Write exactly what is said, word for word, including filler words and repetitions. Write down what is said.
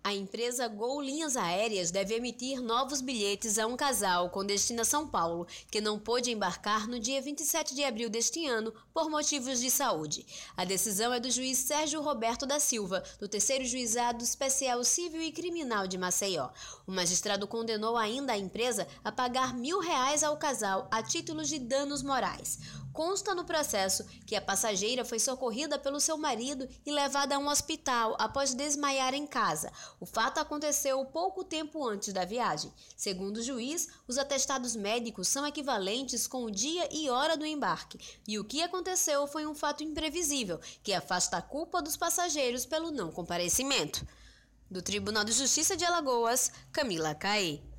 A empresa Gol Linhas Aéreas deve emitir novos bilhetes a um casal com destino a São Paulo, que não pôde embarcar no dia vinte e sete de abril deste ano por motivos de saúde. A decisão é do juiz Sérgio Roberto da Silva, do terceiro Juizado Especial Civil e Criminal de Maceió. O magistrado condenou ainda a empresa a pagar mil reais ao casal a título de danos morais. Consta no processo que a passageira foi socorrida pelo seu marido e levada a um hospital após desmaiar em casa. O fato aconteceu pouco tempo antes da viagem. Segundo o juiz, os atestados médicos são equivalentes com o dia e hora do embarque, e o que aconteceu foi um fato imprevisível, que afasta a culpa dos passageiros pelo não comparecimento. Do Tribunal de Justiça de Alagoas, Camila Caê.